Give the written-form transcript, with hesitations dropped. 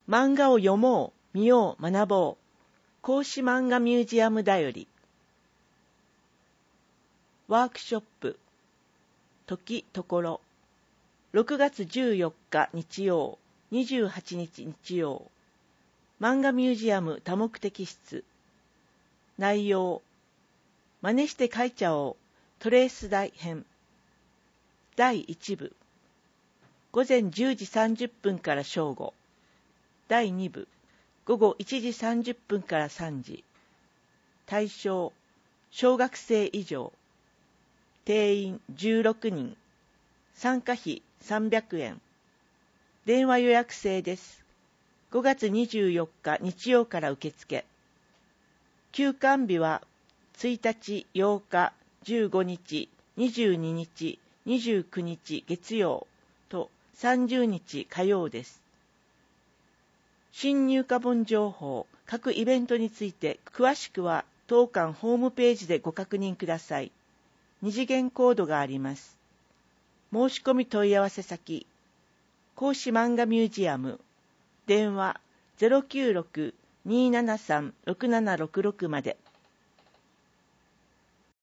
漫画を読もう、見よう、学ぼう。講師漫画ミュージアムだより。ワークショップ。時ところ。6月14日日曜、28日日曜。漫画ミュージアム多目的室。内容。真似して書いちゃおう。トレース大編。第1部。午前10時30分から正午。第2部。午後1時30分から3時。対象。小学生以上。定員16人。参加費300円。電話予約制です。5月24日日曜から受付。休館日は1日、8日、15日、22日、29日月曜と30日火曜です。新入荷本情報、各イベントについて詳しくは当館ホームページでご確認ください。2次元コードがあります。申し込み問い合わせ先、講師漫画ミュージアム、電話 096-273-6766 まで。